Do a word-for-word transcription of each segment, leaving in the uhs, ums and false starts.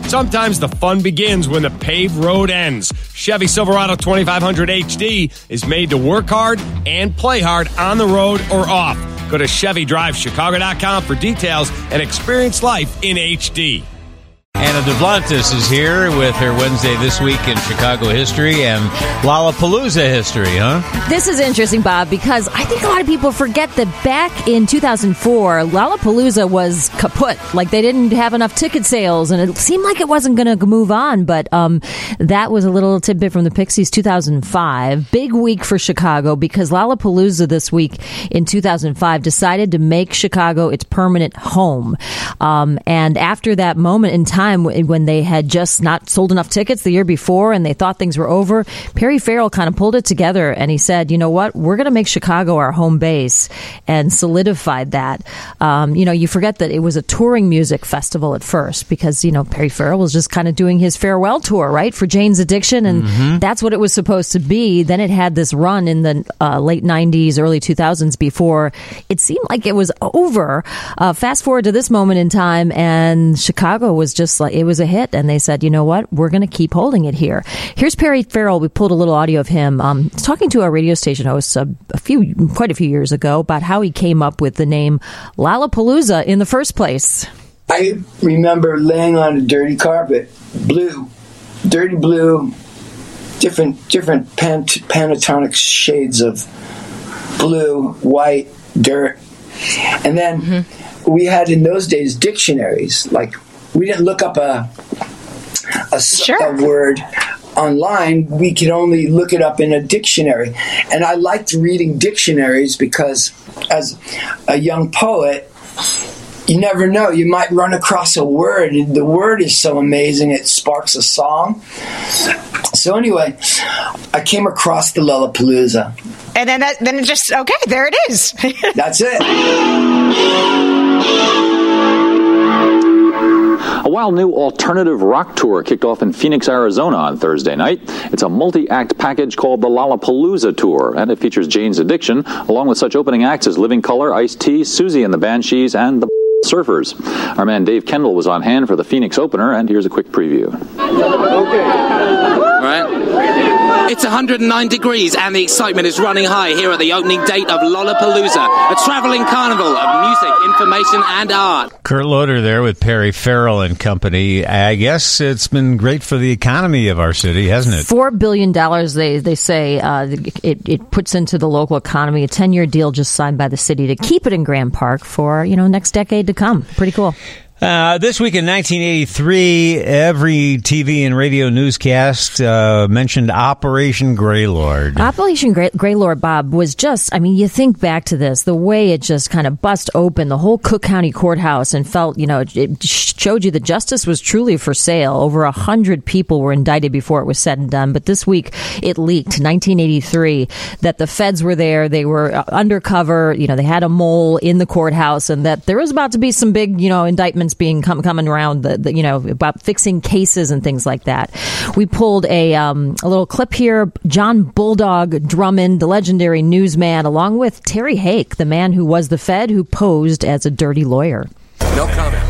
Sometimes the fun begins when the paved road ends. Chevy Silverado twenty-five hundred H D is made to work hard and play hard on the road or off. Go to Chevy Drive Chicago dot com for details and experience life in H D. Anna Duplantis is here with her Wednesday This Week in Chicago history and Lollapalooza history, huh? This is interesting, Bob, because I think a lot of people forget that back in two thousand four, Lollapalooza was kaput. Like, they didn't have enough ticket sales, and it seemed like it wasn't going to move on. But um, that was a little tidbit from the Pixies, two thousand five. Big week for Chicago, because Lollapalooza this week in two thousand five decided to make Chicago its permanent home. Um, and after that moment in time, when they had just not sold enough tickets the year before and they thought things were over, Perry Farrell kind of pulled it together and he said, you know what, we're going to make Chicago our home base, and solidified that. Um, you know, you forget that it was a touring music festival at first because, you know, Perry Farrell was just kind of doing his farewell tour, right, for Jane's Addiction, and mm-hmm. that's what it was supposed to be. Then it had this run in the uh, late nineties, early two thousands before it seemed like it was over. Uh, fast forward to this moment in time, and Chicago was just like, it was a hit, and they said, you know what, we're going to keep holding it here. Here's Perry Farrell. We pulled a little audio of him um, talking to a radio station host a, a few, quite a few years ago about how he came up with the name Lollapalooza in the first place. I remember laying on a dirty carpet, blue, dirty blue, different different pant- Pantone shades of blue, white, dirt, and then mm-hmm. we had in those days dictionaries. Like, we didn't look up a a, sure. a word online. We could only look it up in a dictionary. And I liked reading dictionaries because as a young poet, you never know. You might run across a word, and the word is so amazing it sparks a song. So anyway, I came across the Lollapalooza. And then, that, then it just, okay, there it is. That's it. A wild new alternative rock tour kicked off in Phoenix, Arizona on Thursday night. It's a multi-act package called the Lollapalooza Tour, and it features Jane's Addiction, along with such opening acts as Living Colour, Ice-T, Susie and the Banshees, and the Surfers. Our man Dave Kendall was on hand for the Phoenix opener, and here's a quick preview. Okay. All right. It's one hundred nine degrees and the excitement is running high here at the opening date of Lollapalooza, a traveling carnival of music, information, and art. Kurt Loder there with Perry Farrell and company. I guess it's been great for the economy of our city, hasn't it? Four billion dollars, they they say, uh, it, it puts into the local economy. A ten-year deal just signed by the city to keep it in Grant Park for, you know, next decade to come. Pretty cool. Uh, this week in nineteen eighty-three, every T V and radio newscast uh, mentioned Operation Greylord. Operation Grey- Greylord, Bob, was just, I mean, you think back to this, the way it just kind of bust open the whole Cook County Courthouse and felt, you know, it showed you that justice was truly for sale. Over a hundred people were indicted before it was said and done. But this week it leaked, nineteen eighty-three, that the feds were there. They were undercover. You know, they had a mole in the courthouse, and that there was about to be some big, you know, indictments being come, coming around, the, the, you know, about fixing cases and things like that. We pulled a, um, a little clip here. John Bulldog Drummond, the legendary newsman, along with Terry Hake, the man who was the Fed who posed as a dirty lawyer. No comment.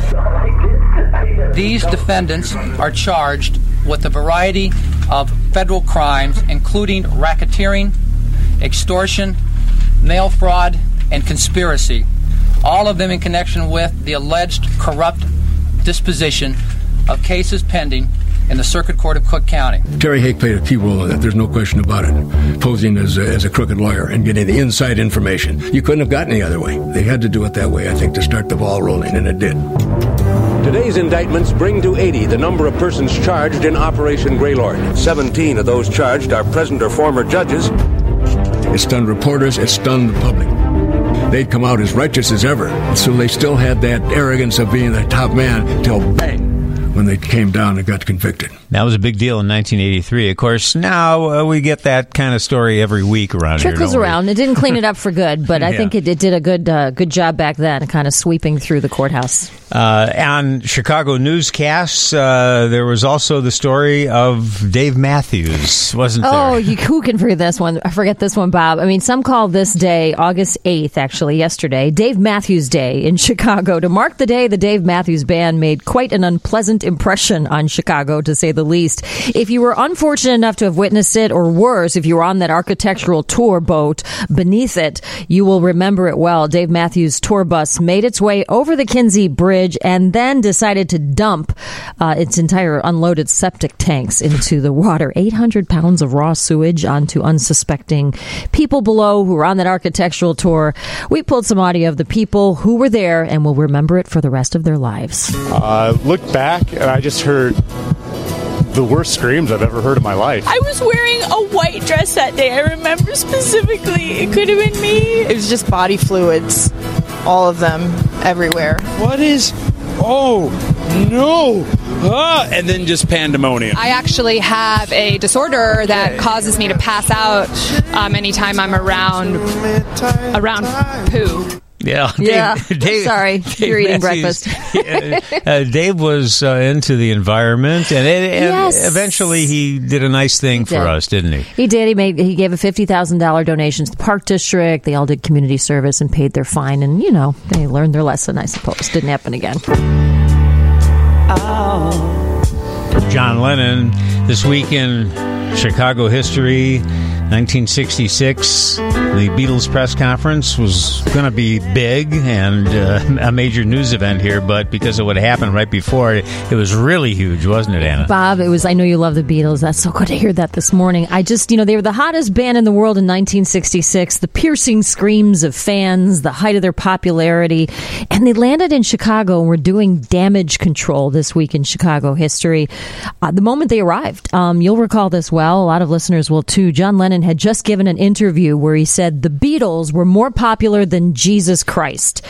These defendants are charged with a variety of federal crimes, including racketeering, extortion, mail fraud, and conspiracy. All of them in connection with the alleged corrupt disposition of cases pending in the Circuit Court of Cook County. Terry Hake played a key role in that. There's no question about it. Posing as a, as a crooked lawyer and getting the inside information. You couldn't have gotten any other way. They had to do it that way, I think, to start the ball rolling, and it did. Today's indictments bring to eighty the number of persons charged in Operation Greylord. seventeen of those charged are present or former judges. It stunned reporters. It stunned the public. They'd come out as righteous as ever. So they still had that arrogance of being the top man till bang, when they came down and got convicted. That was a big deal in nineteen eighty-three. Of course, now uh, we get that kind of story every week around here. Trickles around. It didn't clean it up for good, but I Yeah. think it, it did a good uh, good job back then, kind of sweeping through the courthouse. Uh, on Chicago newscasts, uh, there was also the story of Dave Matthews, wasn't there? Oh, you, who can forget this one? I forget this one, Bob. I mean, some call this day, August eighth, actually, yesterday, Dave Matthews Day in Chicago. To mark the day, the Dave Matthews Band made quite an unpleasant impression on Chicago, to say the least. If you were unfortunate enough to have witnessed it, or worse, if you were on that architectural tour boat beneath it, you will remember it well. Dave Matthews' tour bus made its way over the Kinsey Bridge and then decided to dump uh, its entire unloaded septic tanks into the water. eight hundred pounds of raw sewage onto unsuspecting people below who were on that architectural tour. We pulled some audio of the people who were there and will remember it for the rest of their lives. I uh, looked back and I just heard the worst screams I've ever heard in my life. I was wearing a white dress that day. I remember specifically. It could have been me. It was just body fluids. All of them. Everywhere. What is... Oh, no! Ah, and then just pandemonium. I actually have a disorder that causes me to pass out um, anytime I'm around around poo. Yeah, Yeah. Dave, Dave, Sorry, Dave you're eating Matthews, breakfast. uh, Dave was uh, into the environment, and, it, and Yes. eventually he did a nice thing for did. us, didn't he? He did. He made. He gave a fifty thousand dollar donation to the Park District. They all did community service and paid their fine, and you know they learned their lesson. I suppose didn't happen again. John Lennon, this week in Chicago history, nineteen sixty-six, the Beatles press conference was going to be big and uh, a major news event here, but because of what happened right before, it, it was really huge, wasn't it, Anna? Bob, it was. I know you love the Beatles. That's so good to hear that this morning. I just, you know, they were the hottest band in the world in nineteen sixty-six. The piercing screams of fans, the height of their popularity, and they landed in Chicago and were doing damage control this week in Chicago history. Uh, the moment they arrived, um, you'll recall this well. A lot of listeners will too. John Lennon had just given an interview where he said the Beatles were more popular than Jesus Christ.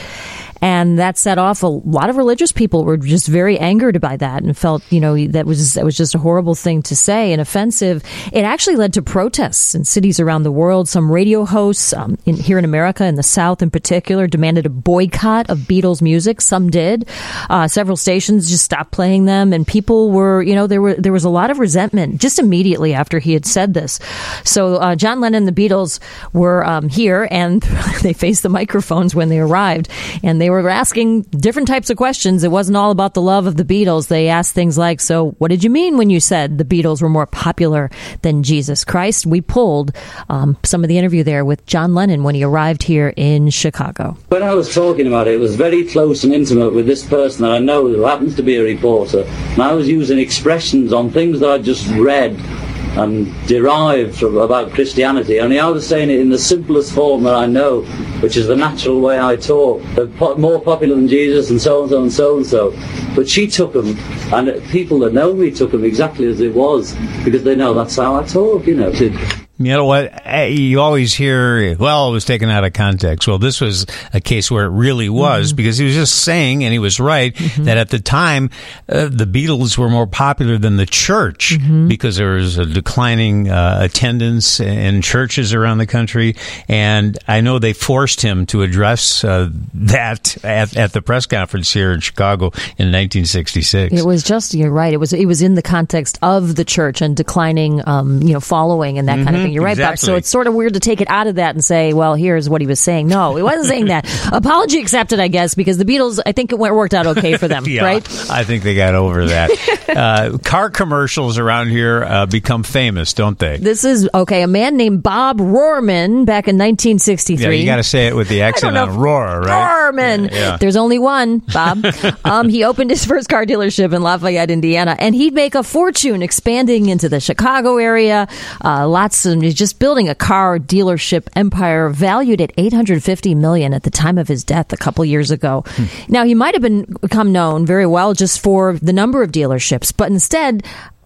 And that set off a lot of religious people were just very angered by that and felt, you know, that was that was just a horrible thing to say and offensive. It actually led to protests in cities around the world. Some radio hosts um, in, here in America, in the South in particular, demanded a boycott of Beatles music. Some did. Uh, several stations just stopped playing them, and people were, you know, there were there was a lot of resentment just immediately after he had said this. So uh, John Lennon and the Beatles were um, here, and they faced the microphones when they arrived, and they They were asking different types of questions. It wasn't all about the love of the Beatles. They asked things like, so what did you mean when you said the Beatles were more popular than Jesus Christ? We pulled um, some of the interview there with John Lennon when he arrived here in Chicago. When I was talking about it, it was very close and intimate with this person that I know who happens to be a reporter. And I was using expressions on things that I just read and derived from, about Christianity. Only I was saying it in the simplest form that I know, which is the natural way I talk. They're po- more popular than Jesus and so and so and so and so. But she took them, and people that know me took them exactly as it was, because they know that's how I talk, you know. You know what? You always hear, well, it was taken out of context. Well, this was a case where it really was, mm-hmm. because he was just saying, and he was right, mm-hmm. that at the time, uh, the Beatles were more popular than the church, mm-hmm. because there was a declining uh, attendance in churches around the country. And I know they forced him to address uh, that at, at the press conference here in Chicago in nineteen sixty-six. It was just, you're right, it was it was in the context of the church and declining, um, you know, following and that mm-hmm. kind of thing. You're right, exactly. Bob. So it's sort of weird to take it out of that and say, well, here's what he was saying. No, he wasn't saying that. Apology accepted, I guess, because the Beatles, I think it went, worked out okay for them, yeah, right? I think they got over that. uh, car commercials around here uh, become famous, don't they? This is, okay, a man named Bob Rohrman back in nineteen sixty-three. Yeah, you got to say it with the accent on roar, right? Rohrman. Yeah, yeah. There's only one, Bob. um, he opened his first car dealership in Lafayette, Indiana, and he'd make a fortune expanding into the Chicago area. Uh, lots of, he's just building a car dealership empire valued at eight hundred fifty million dollars at the time of his death a couple years ago. Hmm. Now, he might have been become known very well just for the number of dealerships, but instead,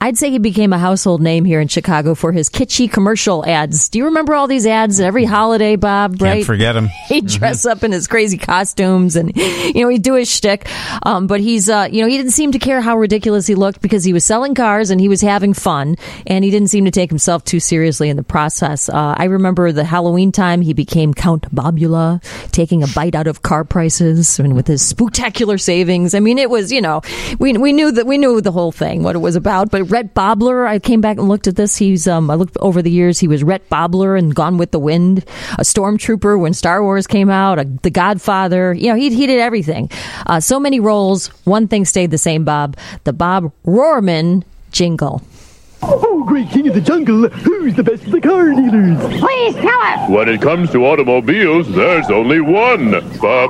I'd say he became a household name here in Chicago for his kitschy commercial ads. Do you remember all these ads at every holiday, Bob? Right? Can't forget him. He'd dress up in his crazy costumes and, you know, he'd do his shtick. Um, but he's, uh, you know, he didn't seem to care how ridiculous he looked because he was selling cars and he was having fun, and he didn't seem to take himself too seriously in the process. Uh, I remember the Halloween time he became Count Bobula, taking a bite out of car prices and with his spectacular savings. I mean, it was, you know, we we knew that we knew the whole thing, what it was about. But Rhett Bobler, I came back and looked at this. He's um, I looked over the years. He was Rhett Bobler in Gone with the Wind, a stormtrooper when Star Wars came out, a, The Godfather. You know, he he did everything. Uh, so many roles. One thing stayed the same, Bob. The Bob Rohrman jingle. Oh, great king of the jungle, who's the best of the car dealers? Please tell us. When it comes to automobiles, there's only one, Bob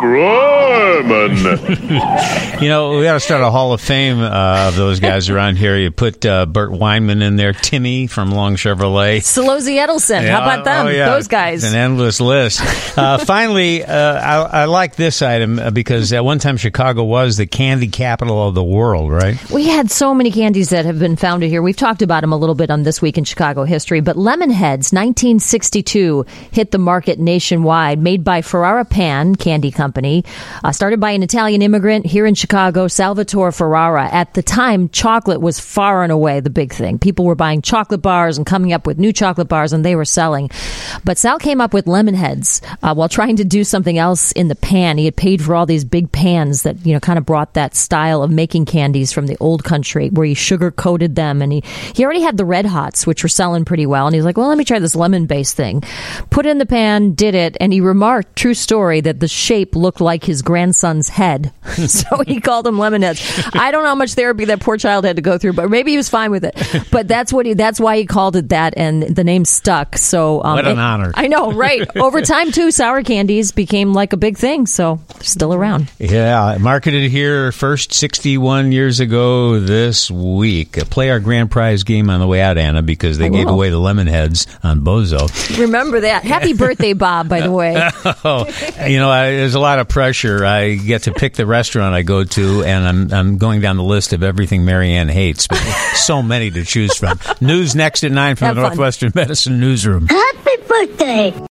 Rohrman. You know, we got to start a Hall of Fame uh, of those guys around here. You put uh, Burt Weinman in there, Timmy from Long Chevrolet. Solozzi Edelson, yeah, how about them? Oh, yeah. Those guys. It's an endless list. Uh, finally, uh, I, I like this item because at one time Chicago was the candy capital of the world, right? We had so many candies that have been founded here. We've talked about them a little bit on This Week in Chicago History, but Lemonheads, nineteen sixty-two, hit the market nationwide, made by Ferrara Pan Candy Company, uh, started by an Italian immigrant here in Chicago, Salvatore Ferrara. At the time, chocolate was far and away the big thing. People were buying chocolate bars and coming up with new chocolate bars, and they were selling. But Sal came up with Lemonheads uh, while trying to do something else in the pan. He had paid for all these big pans that, you know, kind of brought that style of making candies from the old country, where he sugar-coated them, and he, he already had the Red Hots, which were selling pretty well, and he's like, well, let me try this lemon-based thing. Put it in the pan, did it, and he remarked, true story, that the shape looked like his grandson's head. So he called them Lemonheads. I don't know how much therapy that poor child had to go through, but maybe he was fine with it. But that's what he, that's why he called it that, and the name stuck. So um, what an it, honor. I know, right? Over time, too, sour candies became like a big thing, so they're still around. Yeah, marketed here first sixty-one years ago this week. Play our grand prize game on the way out, Anna, because they gave away the Lemonheads on Bozo. Remember that. Happy birthday, Bob, by the way. Oh, you know, I, there's a lot of pressure. I get to pick the restaurant I go to, and I'm I'm going down the list of everything Marianne hates, but so many to choose from. News next at nine from Have the fun. Northwestern Medicine Newsroom. Happy birthday.